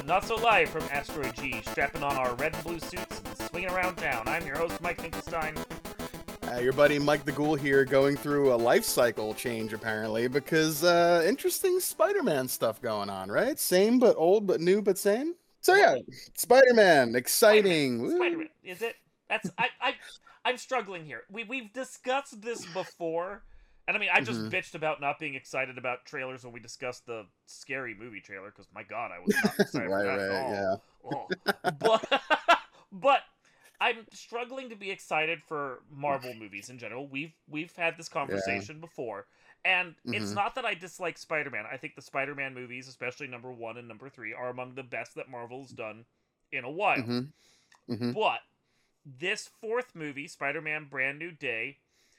Not So Live from Asteroid G, strapping on our red and blue suits and swinging around town. I'm your host, Mike Finkelstein. Your buddy Mike the Ghoul here, going through a life cycle change apparently, because interesting Spider-Man stuff going on, right? Same but old, but new, but same. So yeah, Spider-Man, Spider-Man. exciting. Spider-Man. Woo. Is it? I'm struggling here. We've discussed this before, and I mean, I just Mhm. bitched about not being excited about trailers when we discussed the Scary Movie trailer, because my god, I was not excited for Right, that at right, all. yeah. Oh. But but I'm struggling to be excited for Marvel movies in general. We've had this Yeah. conversation before. And it's Mhm. not that I dislike Spider-Man. I think the Spider-Man movies, especially number 1 and number 3, are among the best that Marvel's done in a while. Mhm. Mhm. But this fourth movie, Spider-Man Brand New Day,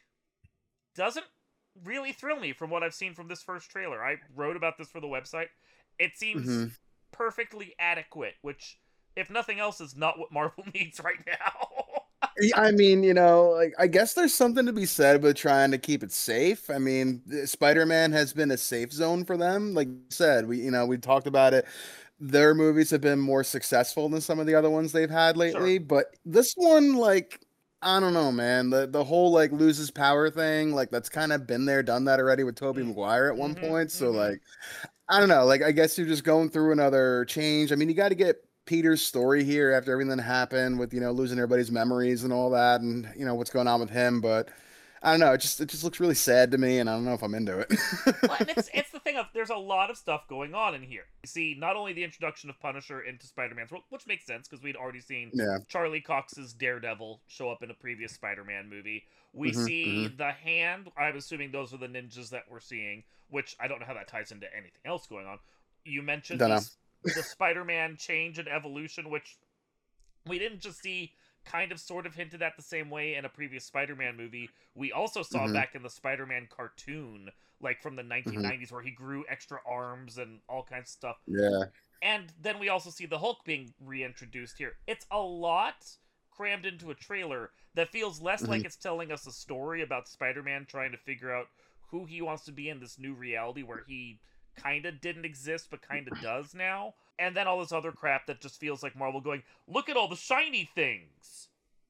doesn't really thrill me from what I've seen from this first trailer. I wrote about this for the website. It seems Mhm. perfectly adequate, which, if nothing else, is not what Marvel needs right now. I mean, like I guess there's something to be said with trying to keep it safe. I mean, Spider-Man has been a safe zone for them. Like you said, we talked about it. Their movies have been more successful than some of the other ones they've had Sure. lately, but this one, like, I don't know, man. The whole like loses power thing, like that's kind of been there, done that already with Tobey Mm. Maguire at one Mm-hmm. point. So Mm-hmm. like, I don't know. Like, I guess you're just going through another change. I mean, you got to get Peter's story here after everything that happened with losing everybody's memories and all that, and what's going on with him. But I don't know. It just looks really sad to me, and I don't know if I'm into it. Well, and it's the thing of there's a lot of stuff going on in here. You see not only the introduction of Punisher into Spider-Man's world, which makes sense because we'd already seen Yeah. Charlie Cox's Daredevil show up in a previous Spider-Man movie. We Hmm. see Hmm. the Hand. I'm assuming those are the ninjas that we're seeing, which I don't know how that ties into anything else going on. You mentioned Don't know. the Spider-Man change and evolution, which we didn't just see kind of sort of hinted at the same way in a previous Spider-Man movie. We also saw Hmm. back in the Spider-Man cartoon, like from the Hmm. 1990s, where he grew extra arms and all kinds of stuff. Yeah. And then we also see the Hulk being reintroduced here. It's a lot crammed into a trailer that feels less Hmm. like it's telling us a story about Spider-Man trying to figure out who he wants to be in this new reality where he kind of didn't exist but kind of does now. And then all this other crap that just feels like Marvel going, look at all the shiny things.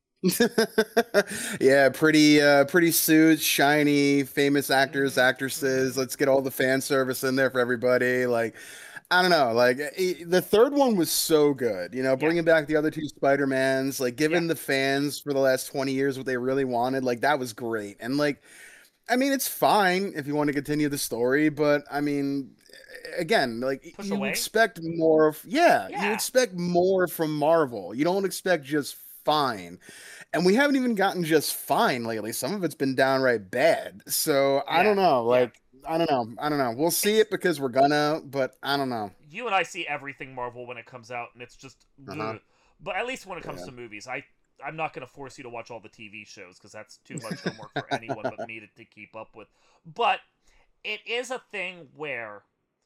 Yeah, pretty suits, shiny, famous actors, Mm-hmm. actresses. Mm-hmm. Let's get all the fan service in there for everybody. Like, I don't know. Like, the third one was so good. Yeah. Bringing back the other two Spider-Mans, like Yeah. giving the fans for the last 20 years what they really wanted. Like, that was great. And like, I mean, it's fine if you want to continue the story, but I mean, again, like Push you away. expect more. Yeah, you Yeah. expect more from Marvel. You don't expect just fine. And we haven't even gotten just fine lately. Some of it's been downright bad. So I Yeah. don't know. Yeah. Like, I don't know. I don't know. We'll see It's it because we're gonna, but I don't know. you and I see everything Marvel when it comes out, and it's just, Uh-huh. ugh. But at least when it comes Yeah. to movies, I'm not going to force you to watch all the TV shows because that's too much homework for anyone but me to keep up with. But it is a thing where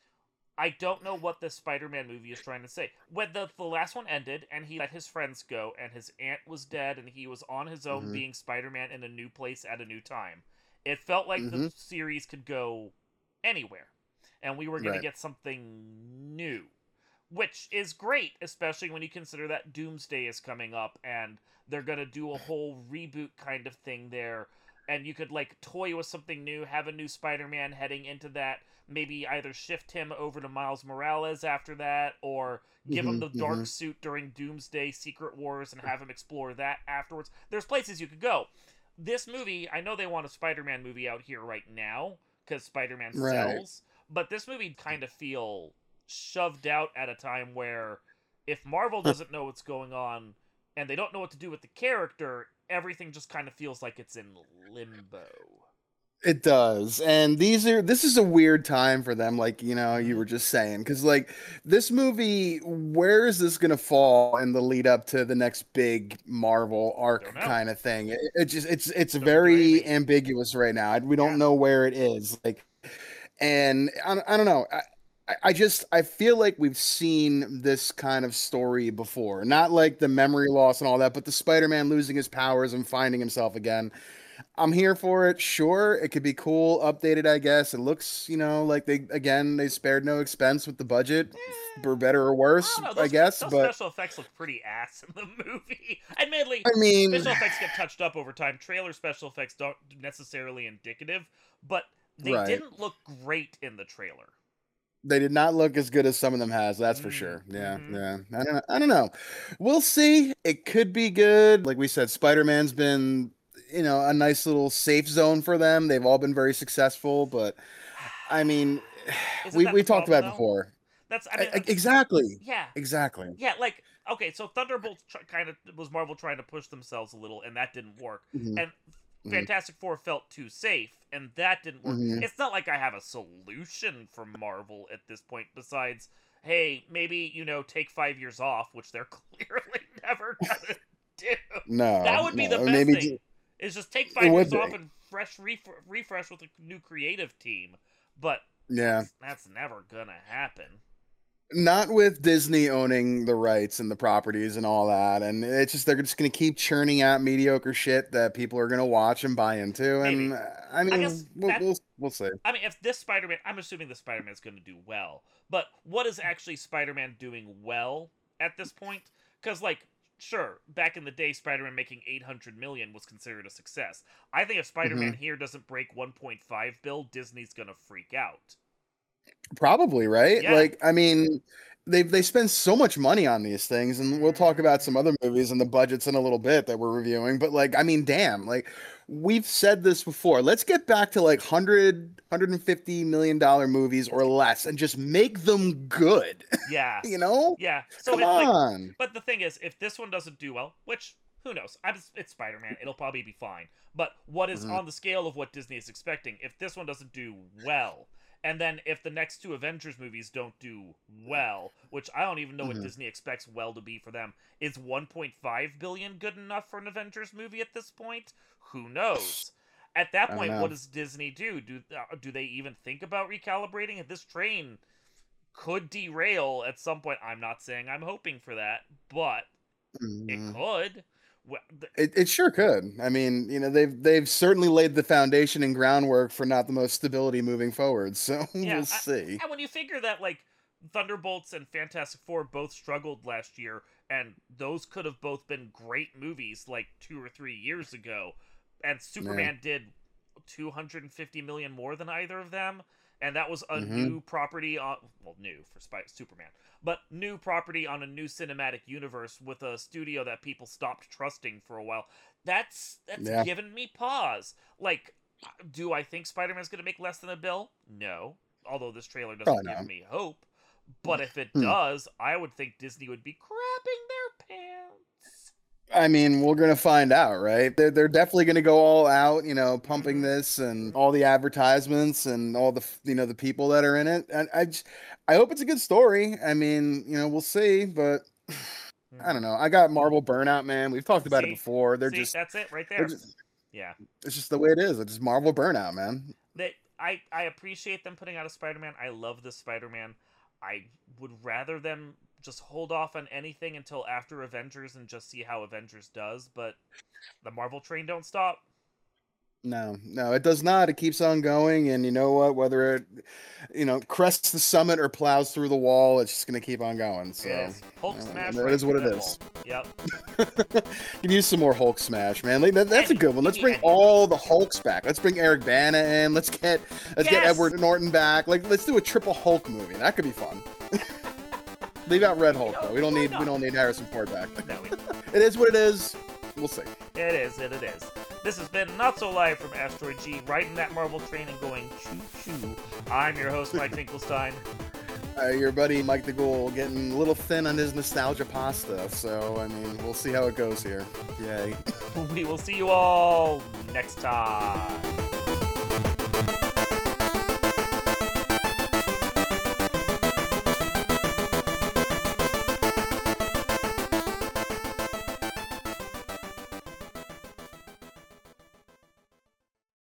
I don't know what the Spider-Man movie is trying to say. When the last one ended and he let his friends go and his aunt was dead and he was on his own Hmm. being Spider-Man in a new place at a new time, it felt like the Hmm. series could go anywhere. And we were going to Right. get something new. Which is great, especially when you consider that Doomsday is coming up and they're going to do a whole reboot kind of thing there. And you could, like, toy with something new, have a new Spider Man heading into that, maybe either shift him over to Miles Morales after that, or give him Hmm. the dark Hmm. suit during Doomsday Secret Wars and have him explore that afterwards. There's places you could go. This movie, I know they want a Spider Man movie out here right now, because Spider Man Right. sells, but this movie kind of feel shoved out at a time where if Marvel doesn't know what's going on and they don't know what to do with the character, everything just kind of feels like it's in limbo. It does. And this is a weird time for them, like, you Mm-hmm. were just saying. Because like this movie, where is this gonna fall in the lead up to the next big Marvel Don't arc know. kind of thing? It just it's Doesn't do very anything. ambiguous right now. We don't Yeah. know where it is. Like, and I don't know. I feel like we've seen this kind of story before. Not like the memory loss and all that, but the Spider-Man losing his powers and finding himself again. I'm here for it. Sure, it could be cool, updated, I guess. It looks, like they spared no expense with the budget, for Eh, better or I worse, don't know. I Those guess. those But special effects look pretty ass in the movie. Admittedly, I mean, special effects get touched up over time. Trailer special effects don't necessarily indicative, but they right. didn't look great in the trailer. They did not look as good as some of them has, that's for sure. Yeah, Mm-hmm. yeah. I don't know. We'll see. It could be good. Like we said, Spider-Man's been, a nice little safe zone for them. They've all been very successful, but I mean, Isn't that we the talked problem about it though? before. That's I mean, Exactly. yeah, Exactly. yeah. Like okay, so Thunderbolts kind of was Marvel trying to push themselves a little, and that didn't work. Hmm. And Hmm. Fantastic Four felt too safe, and that didn't work. Hmm. It's not like I have a solution for Marvel at this point, besides, hey, maybe, take 5 years off, which they're clearly never gonna do. No, That would be the no. best Maybe thing, is just take it five would years off be. and refresh with a new creative team. But Yeah. that's never gonna happen. Not with Disney owning the rights and the properties and all that. And it's just they're just gonna keep churning out mediocre shit that people are gonna watch and buy into. And Maybe. I I mean, guess that we'll see. I mean, if this Spider-Man, I'm assuming the Spider-Man is going to do well, but what is actually Spider-Man doing well at this point? Because, like, sure, back in the day, Spider-Man making 800 million was considered a success. I think if Hmm. Spider-Man here doesn't break 1.5 bill, Disney's going to freak out. Probably, right? Yeah. Like, I mean, they spend so much money on these things, and we'll talk about some other movies and the budgets in a little bit that we're reviewing. But like, I mean, damn, like we've said this before. Let's get back to like 150 million dollar movies or less and just make them good. Yeah. You know? Yeah. So Come it's like, on. but the thing is, if this one doesn't do well, which who knows? It's Spider-Man. It'll probably be fine. But what is Mhm. on the scale of what Disney is expecting? If this one doesn't do well, and then if the next two Avengers movies don't do well, which I don't even know what Mhm. Disney expects well to be for them, is 1.5 billion good enough for an Avengers movie at this point? Who knows? At that I don't point, what know. does Disney do? Do they even think about recalibrating? This train could derail at some point. I'm not saying I'm hoping for that, but it Mhm. could. Well, It sure could. I mean, they've certainly laid the foundation and groundwork for not the most stability moving forward. So yeah, we'll see. and when you figure that like Thunderbolts and Fantastic Four both struggled last year, and those could have both been great movies like 2 or 3 years ago, and Yeah. Superman did 250 million more than either of them, and that was a Hmm. new property on, well, new for Superman, but new property on a new cinematic universe with a studio that people stopped trusting for a while. That's Yeah. given me pause. Like, do I think Spider-Man's going to make less than a bill? No, although this trailer Probably doesn't give not. me hope. But if it Hmm. does, I would think Disney would be crapping their pants. I mean, we're gonna find out, right? They're definitely gonna go all out, pumping Mm-hmm. this and all the advertisements and all the people that are in it. And I hope it's a good story. I mean, we'll see, but I don't Mm-hmm. know. I got Marvel burnout, man. We've talked about it See, before. that's it right They're there. just, Yeah. it's just the way it is. It's just Marvel burnout, man. I appreciate them putting out a Spider-Man. I love this Spider-Man. I would rather them just hold off on anything until after Avengers and just see how Avengers does, but the Marvel train don't stop. No, no, it does not. It keeps on going, and you know what? Whether it, crests the summit or plows through the wall, it's just gonna keep on going. It So, is. Hulk smash that right is through what it that is. wall. Yep. Can use some more Hulk smash, man. Like, that's a good one. Give Let's me bring any. all the Hulks back. Let's bring Eric Bana in. Let's get Yes! Edward Norton back. Like, let's do a triple Hulk movie. That could be fun. Leave out Red Hulk though. We don't Why need we not? don't need Harrison Ford back. No, It is what it is. We'll see. it is. It is. This has been Not So Live from Asteroid G, riding that Marvel train and going choo-choo. I'm your host, Mike Finkelstein. Your buddy Mike the Ghoul getting a little thin on his nostalgia pasta. So I mean, we'll see how it goes here. Yay. We will see you all next time.